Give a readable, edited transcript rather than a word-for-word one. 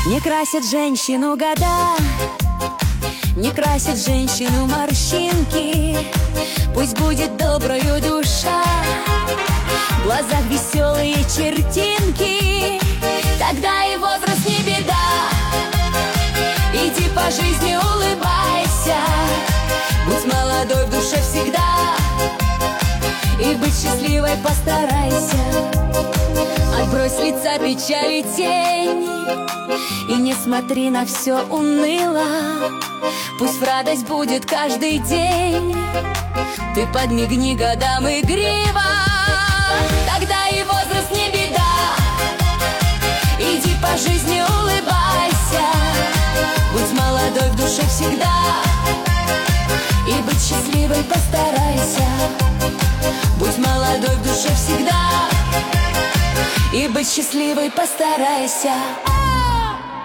Не красят женщину года, не красят женщину морщинки. Пусть будет доброю душа, в глазах веселые чертинки. Тогда и возраст не беда. Иди по жизни, улыбайся, будь молодой в душе всегда, и быть счастливой постарайся. Отбрось с лица печаль и тень, и не смотри на все уныло. Пусть в радость будет каждый день. Ты подмигни годам игриво, тогда и возраст не беда. Иди по жизни, улыбайся, будь молодой в душе всегда, и быть счастливой постарайся. Будь молодой в душе всегда, и быть счастливой постарайся.